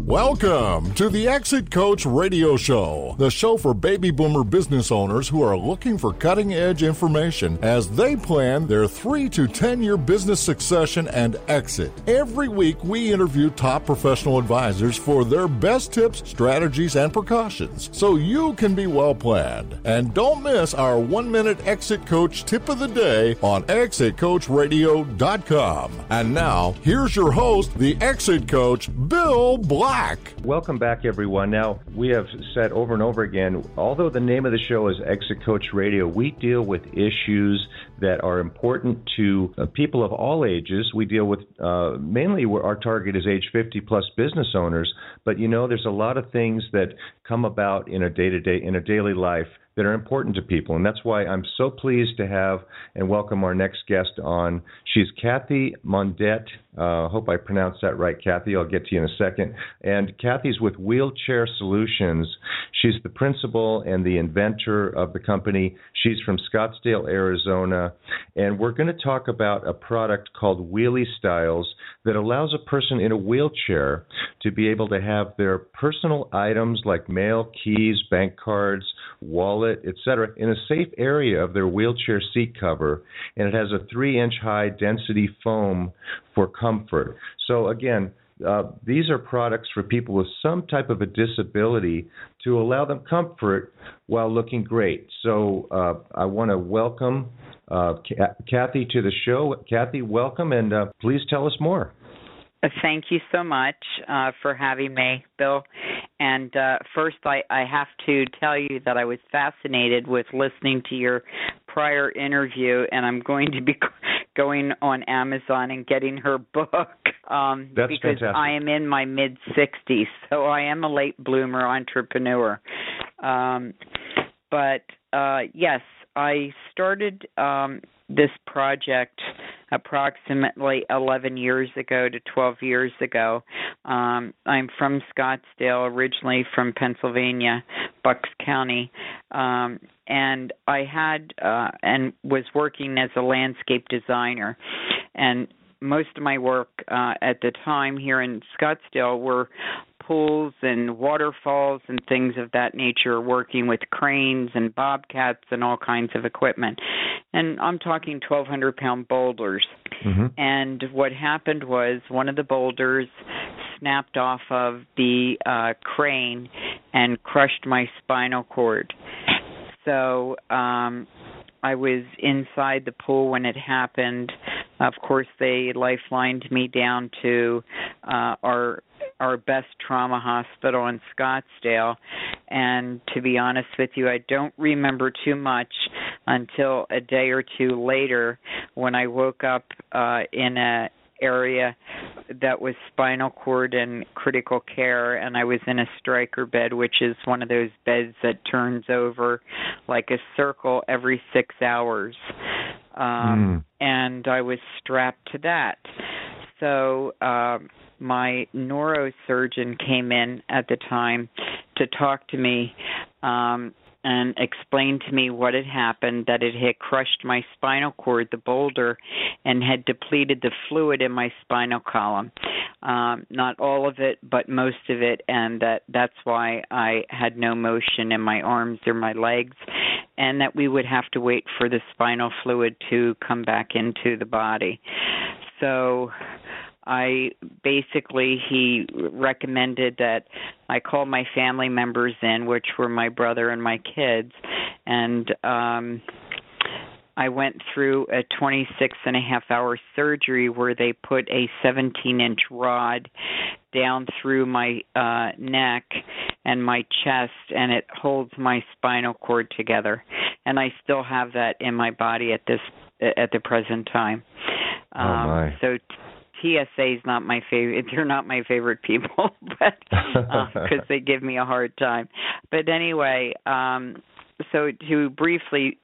Welcome to the Exit Coach Radio Show, the show for baby boomer business owners who are looking for cutting-edge information as they plan their 3 to 10-year business succession and exit. Every week, we interview top professional advisors for their best tips, strategies, and precautions so you can be well-planned. And don't miss our 1-minute Exit Coach tip of the day on exitcoachradio.com. And now, here's your host, the Exit Coach, Bill Black. Welcome back, everyone. Now, we have said over and over again, although the name of the show is Exit Coach Radio, we deal with issues that are important to people of all ages. We deal with, mainly our target is age 50 plus business owners, but there's a lot of things that come about in a day-to-day, in a daily life that are important to people. And that's why I'm so pleased to have and welcome our next guest on. She's Kathy Mondet. Hope I pronounced that right, Kathy. I'll get to you in a second. And Kathy's with Wheelchair Solutions. She's the principal and the inventor of the company. She's from Scottsdale, Arizona. And we're going to talk about a product called Wheelie Styles that allows a person in a wheelchair to be able to have their personal items like mail, keys, bank cards, wallet, etc., in a safe area of their wheelchair seat cover, and it has a 3-inch high density foam for comfort. So again, these are products for people with some type of a disability to allow them comfort while looking great. So I want to welcome Kathy to the show. Kathy, welcome, and please tell us more. Thank you so much for having me, Bill. And first, I have to tell you that I was fascinated with listening to your prior interview, and I'm going to be going on Amazon and getting her book That's because fantastic. I am in my mid-60s, so I am a late bloomer entrepreneur. But yes, I started this project approximately 11 years ago to 12 years ago. I'm from Scottsdale, originally from Pennsylvania, Bucks County, and I had and was working as a landscape designer. And most of my work at the time here in Scottsdale were pools and waterfalls and things of that nature, working with cranes and bobcats and all kinds of equipment. And I'm talking 1,200-pound boulders. Mm-hmm. And what happened was one of the boulders snapped off of the crane and crushed my spinal cord. So I was inside the pool when it happened. Of course, they lifelined me down to our best trauma hospital in Scottsdale. And to be honest with you, I don't remember too much until a day or two later when I woke up in an area that was spinal cord and critical care, and I was in a striker bed, which is one of those beds that turns over like a circle every 6 hours. And I was strapped to that. So my neurosurgeon came in at the time to talk to me and explained to me what had happened, that it had crushed my spinal cord, the boulder, and had depleted the fluid in my spinal column. Not all of it, but most of it, and that's why I had no motion in my arms or my legs, and that we would have to wait for the spinal fluid to come back into the body. So he recommended that I call my family members in, which were my brother and my kids, and I went through a 26-and-a-half-hour surgery where they put a 17-inch rod down through my neck and my chest, and it holds my spinal cord together. And I still have that in my body at the present time. So TSA is not my favorite. They're not my favorite people, but because they give me a hard time. But anyway, so to briefly,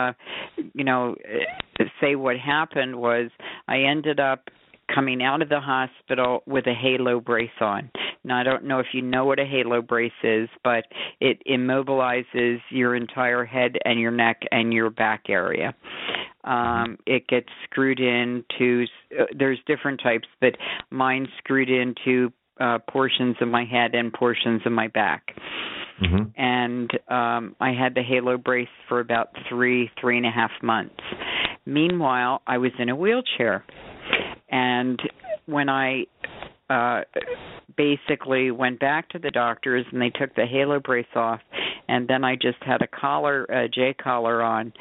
say what happened was I ended up coming out of the hospital with a halo brace on. Now, I don't know if you know what a halo brace is, but it immobilizes your entire head and your neck and your back area. It gets screwed into, there's different types, but mine screwed into portions of my head and portions of my back. Mm-hmm. And I had the Halo brace for about 3.5 months. Meanwhile, I was in a wheelchair. And when I basically went back to the doctors and they took the Halo brace off, and then I just had a J collar on,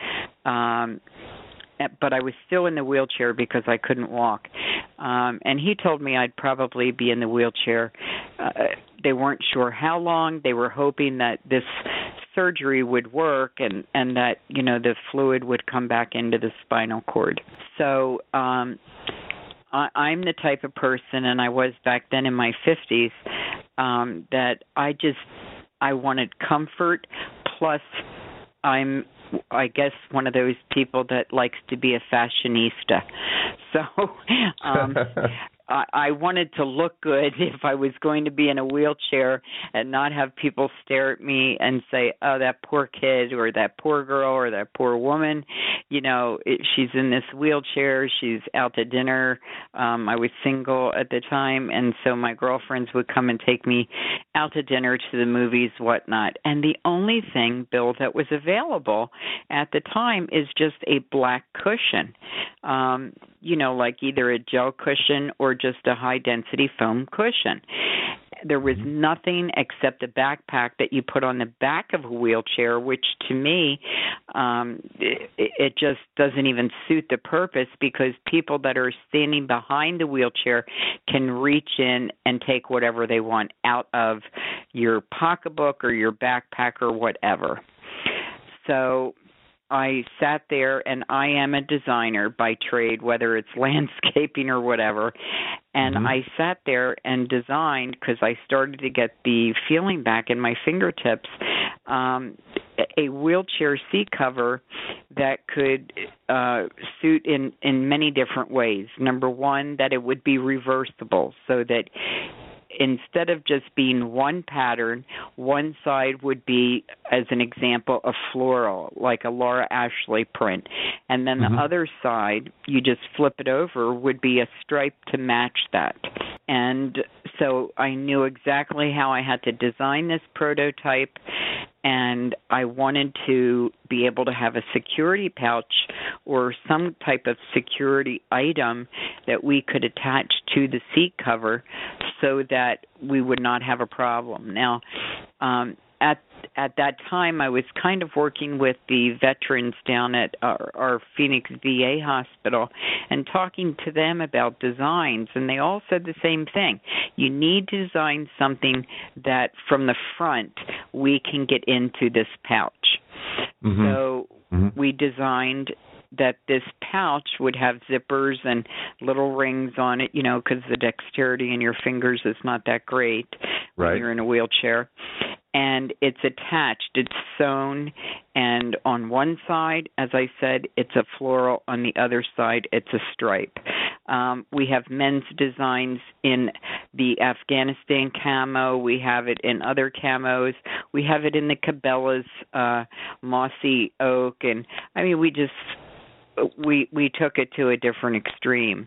but I was still in the wheelchair because I couldn't walk. And he told me I'd probably be in the wheelchair. They weren't sure how long. They were hoping that this surgery would work and that, the fluid would come back into the spinal cord. So I'm the type of person, and I was back then in my 50s, that I wanted comfort, plus I'm, I guess, one of those people that likes to be a fashionista. So I wanted to look good if I was going to be in a wheelchair and not have people stare at me and say, oh, that poor kid or that poor girl or that poor woman, she's in this wheelchair, she's out to dinner. I was single at the time, and so my girlfriends would come and take me out to dinner, to the movies, whatnot. And the only thing, Bill, that was available at the time is just a black cushion, like either a gel cushion or just a high-density foam cushion. There was nothing except a backpack that you put on the back of a wheelchair, which to me, it just doesn't even suit the purpose, because people that are standing behind the wheelchair can reach in and take whatever they want out of your pocketbook or your backpack or whatever. So I sat there, and I am a designer by trade, whether it's landscaping or whatever, and I sat there and designed, because I started to get the feeling back in my fingertips, a wheelchair seat cover that could suit in many different ways. Number one, that it would be reversible, so that instead of just being one pattern, one side would be, as an example, a floral, like a Laura Ashley print. And then the other side, you just flip it over, would be a stripe to match that. And so I knew exactly how I had to design this prototype, and I wanted to be able to have a security pouch or some type of security item that we could attach to the seat cover so that we would not have a problem. Now, at that time, I was kind of working with the veterans down at our Phoenix VA hospital and talking to them about designs, and they all said the same thing. You need to design something that from the front we can get into this pouch. So we designed that this pouch would have zippers and little rings on it, because the dexterity in your fingers is not that great when you're in a wheelchair. And it's attached, it's sewn, and on one side, as I said, it's a floral. On the other side, it's a stripe. We have men's designs in the Afghanistan camo. We have it in other camos. We have it in the Cabela's mossy oak. And, I mean, we took it to a different extreme.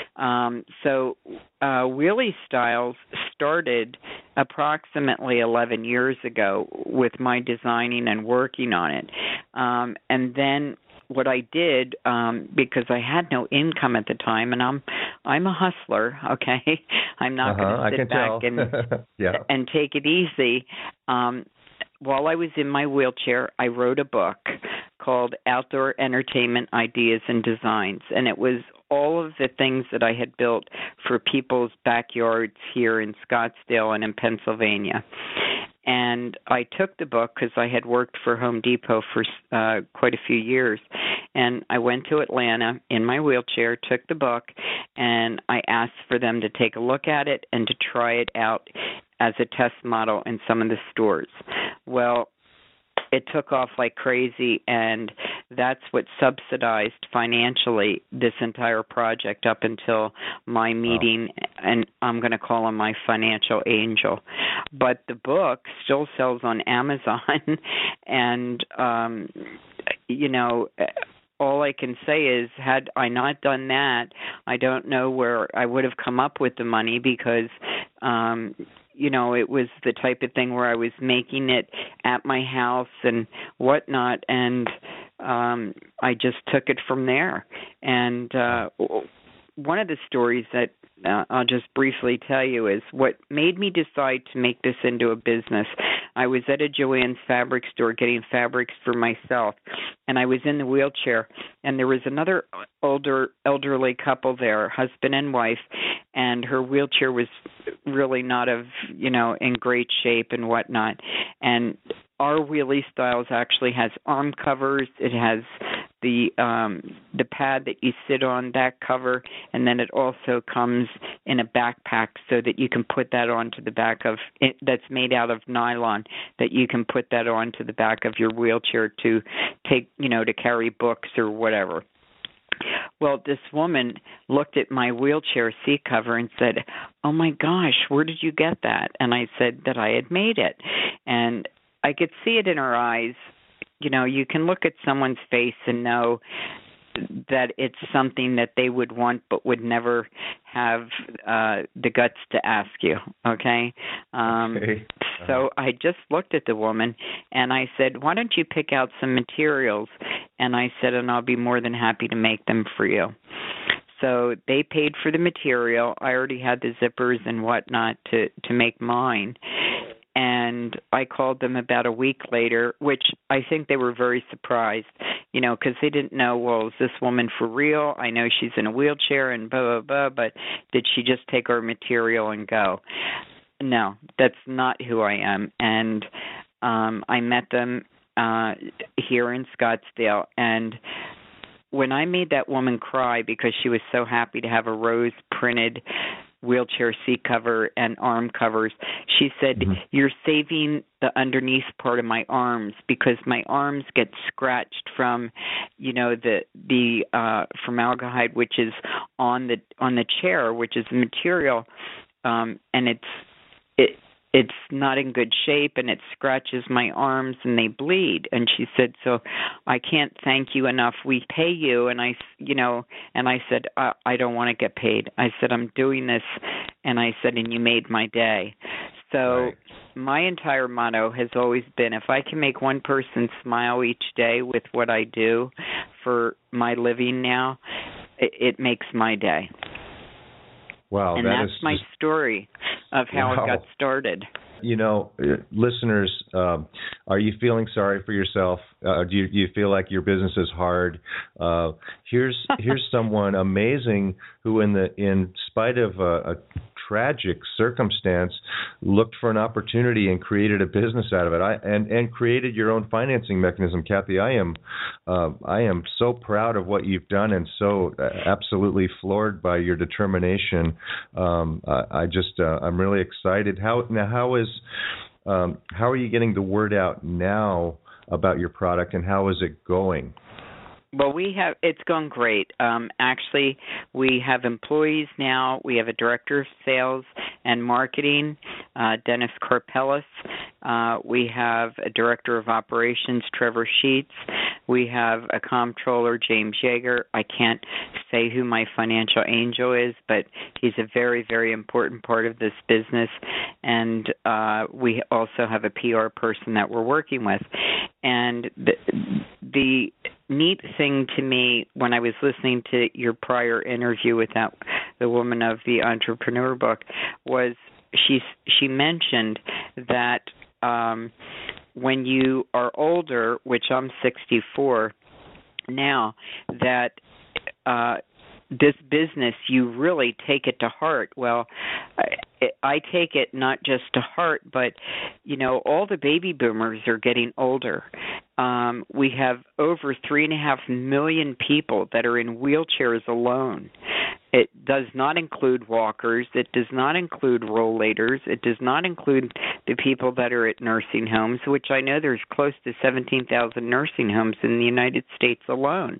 So Wheelie Styles started approximately 11 years ago with my designing and working on it. And then what I did, because I had no income at the time, and I'm a hustler, okay? I'm not going to sit back and take it easy. While I was in my wheelchair, I wrote a book called Outdoor Entertainment Ideas and Designs, and it was all of the things that I had built for people's backyards here in Scottsdale and in Pennsylvania. And I took the book because I had worked for Home Depot for quite a few years, and I went to Atlanta in my wheelchair, took the book, and I asked for them to take a look at it and to try it out as a test model in some of the stores. Well, it took off like crazy, and that's what subsidized financially this entire project up until my meeting, and I'm going to call him my financial angel. But the book still sells on Amazon, and, all I can say is, had I not done that, I don't know where I would have come up with the money, because it was the type of thing where I was making it at my house and whatnot, and I just took it from there. And one of the stories that I'll just briefly tell you is what made me decide to make this into a business. I was at a Joann's fabric store getting fabrics for myself, and I was in the wheelchair, and there was another elderly couple there, husband and wife, and her wheelchair was really not in great shape and whatnot. And our Wheelie Styles actually has arm covers. It has the pad that you sit on, that cover, and then it also comes in a backpack so that you can put that onto the back of it, that's made out of nylon, that you can put that onto the back of your wheelchair to take, to carry books or whatever. Well, this woman looked at my wheelchair seat cover and said, "Oh my gosh, where did you get that?" And I said that I had made it. And I could see it in her eyes. You can look at someone's face and know that it's something that they would want but would never have the guts to ask you, okay? Okay. So I just looked at the woman, and I said, "Why don't you pick out some materials?" And I said, "And I'll be more than happy to make them for you." So they paid for the material. I already had the zippers and whatnot to make mine. And I called them about a week later, which I think they were very surprised, because they didn't know, well, is this woman for real? I know she's in a wheelchair and blah, blah, blah, but did she just take our material and go? No, that's not who I am. And I met them here in Scottsdale, and when I made that woman cry because she was so happy to have a rose-printed wheelchair seat cover and arm covers, she said, "You're saving the underneath part of my arms because my arms get scratched from, the formaldehyde, which is on the chair, which is the material, and it's not in good shape, and it scratches my arms and they bleed." And she said, "So I can't thank you enough. We pay you." And I said, I don't want to get paid. I said, "I'm doing this." And I said, "And you made my day." So Right. My entire motto has always been, if I can make one person smile each day with what I do for my living now, it makes my day. Wow, and that's my story of how it got started. Listeners, are you feeling sorry for yourself? Do you feel like your business is hard? Here's someone amazing who, in spite of a tragic circumstance, looked for an opportunity and created a business out of it. And created your own financing mechanism, Kathy. I am so proud of what you've done and so absolutely floored by your determination. I'm really excited. How are you getting the word out now about your product, and how is it going? Well, it's gone great. Actually, we have employees now. We have a director of sales and marketing, Dennis Karpelis. We have a director of operations, Trevor Sheets. We have a comptroller, James Yeager. I can't say who my financial angel is, but he's a very, very important part of this business. And we also have a PR person that we're working with. And the neat thing to me when I was listening to your prior interview with the woman of the entrepreneur book was she mentioned that when you are older, which I'm 64 now, that this business, you really take it to heart. Well, I take it not just to heart, but, all the baby boomers are getting older. We have over 3.5 million people that are in wheelchairs alone. It does not include walkers. It does not include rollators. It does not include the people that are at nursing homes, which I know there's close to 17,000 nursing homes in the United States alone.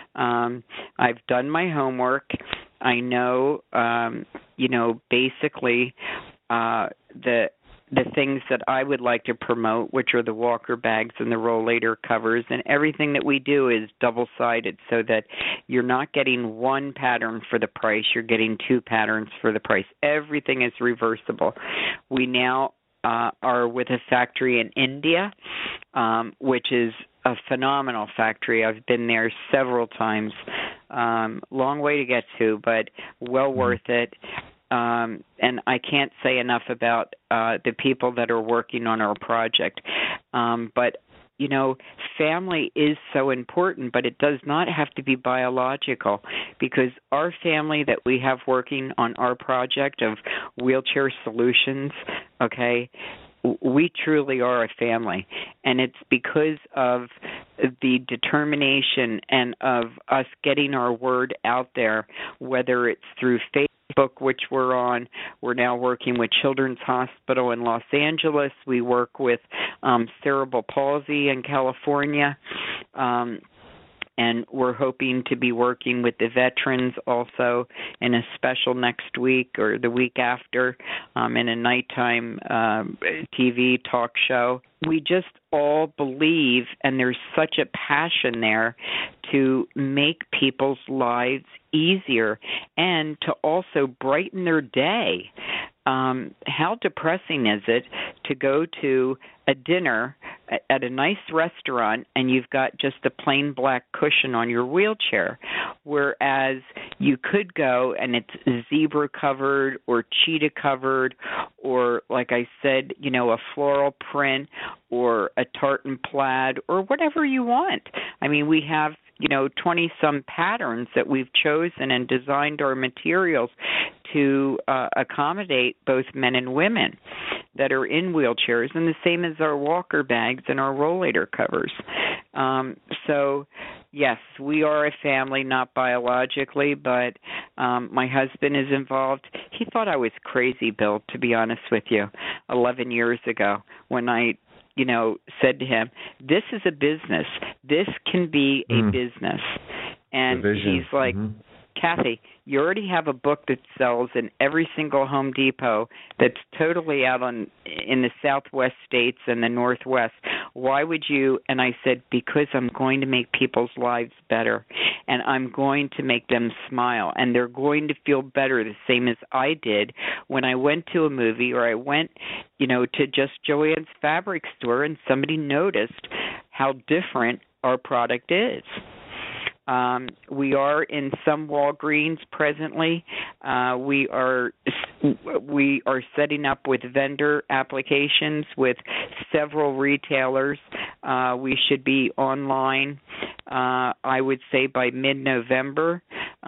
I've done my homework. I know, basically the things that I would like to promote, which are the walker bags and the rollator covers, and everything that we do is double-sided so that you're not getting one pattern for the price, you're getting two patterns for the price. Everything is reversible. We now are with a factory in India, which is a phenomenal factory. I've been there several times. Long way to get to, but well worth it. And I can't say enough about the people that are working on our project. But, you know, family is so important, but it does not have to be biological, because our family that we have working on our project of Wheelchair Solutions, okay, we truly are a family, and it's because of the determination and of us getting our word out there, whether it's through Facebook, which we're on. We're now working with Children's Hospital in Los Angeles. We work with cerebral palsy in California. And we're hoping to be working with the veterans also in a special next week or the week after in a nighttime TV talk show. We just all believe, and there's such a passion there to make people's lives easier and to also brighten their day. How depressing is it to go to a dinner at a nice restaurant and you've got just a plain black cushion on your wheelchair, whereas you could go and it's zebra covered or cheetah covered or, like I said, you know, a floral print or a tartan plaid or whatever you want. I mean, we have 20-some patterns that we've chosen and designed our materials to accommodate both men and women that are in wheelchairs, and the same as our walker bags and our rollator covers. So, yes, we are a family, not biologically, but my husband is involved. He thought I was crazy, Bill, to be honest with you, 11 years ago when I said to him, this is a business. This can be a business. And he's like, Kathy, you already have a book that sells in every single Home Depot that's totally out in the Southwest states and the Northwest. Why would you? And I said, because I'm going to make people's lives better, and I'm going to make them smile, and they're going to feel better the same as I did when I went to a movie or I went, to just Joann's fabric store and somebody noticed how different our product is. We are in some Walgreens presently. We are setting up with vendor applications with several retailers. We should be online, I would say, by mid-November.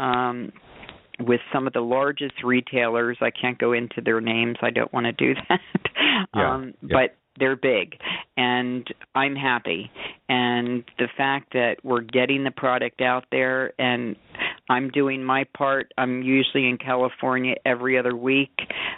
With some of the largest retailers. I can't go into their names. I don't want to do that. But they're big, and I'm happy. And the fact that we're getting the product out there and I'm doing my part. I'm usually in California every other week,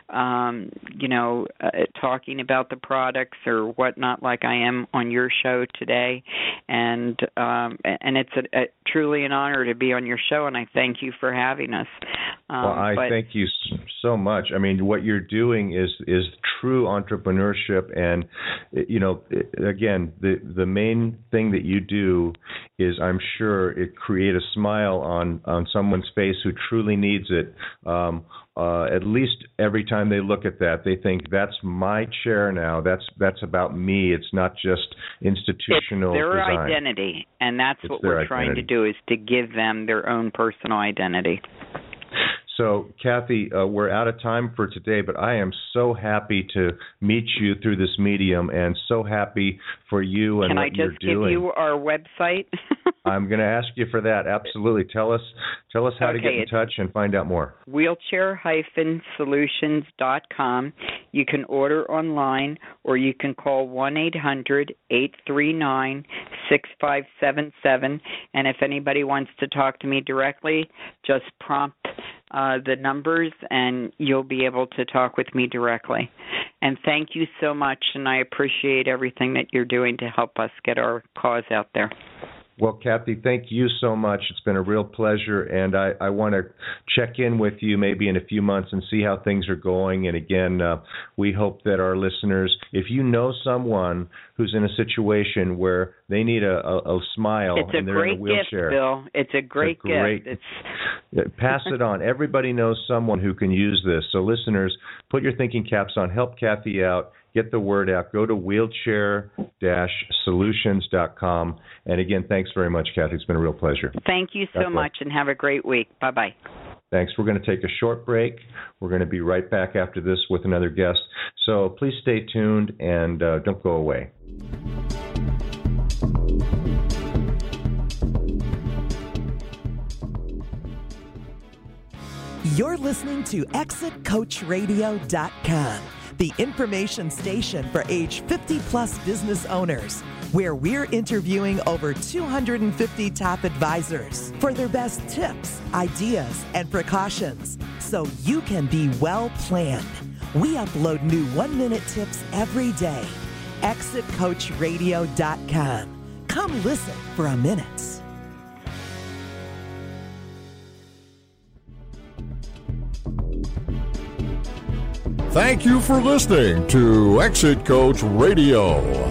talking about the products or whatnot, like I am on your show today. And it's truly an honor to be on your show, and I thank you for having us. Thank you so much. I mean, what you're doing is true entrepreneurship, and again, the main thing that you do is, I'm sure, it create a smile on someone's face who truly needs it. At least every time they look at that, they think, that's my chair now. That's about me. It's not just institutional it's their design. Identity, and that's what we're trying to do, is to give them their own personal identity. So, Kathy, we're out of time for today, but I am so happy to meet you through this medium, and so happy for you and what you're doing. Can I just give you our website? I'm going to ask you for that. Absolutely. Tell us how to get in touch and find out more. Wheelchair-solutions.com. You can order online, or you can call 1-800-839-6577. And if anybody wants to talk to me directly, just prompt the numbers, and you'll be able to talk with me directly. And thank you so much, and I appreciate everything that you're doing to help us get our cause out there. Well, Kathy, thank you so much. It's been a real pleasure, and I want to check in with you maybe in a few months and see how things are going. And again, we hope that our listeners, if you know someone who's in a situation where they need a smile and they're in a wheelchair. Gift, Bill. It's a great gift. Pass it on. Everybody knows someone who can use this. So listeners, put your thinking caps on. Help Kathy out. Get the word out. Go to wheelchair-solutions.com. And again, thanks very much, Kathy. It's been a real pleasure. Thank you so much, and have a great week. Bye-bye. Thanks. We're going to take a short break. We're going to be right back after this with another guest. So please stay tuned and don't go away. You're listening to ExitCoachRadio.com, the information station for age 50-plus business owners, where we're interviewing over 250 top advisors for their best tips, ideas, and precautions, so you can be well-planned. We upload new one-minute tips every day. ExitCoachRadio.com. Come listen for a minute. Thank you for listening to Exit Coach Radio.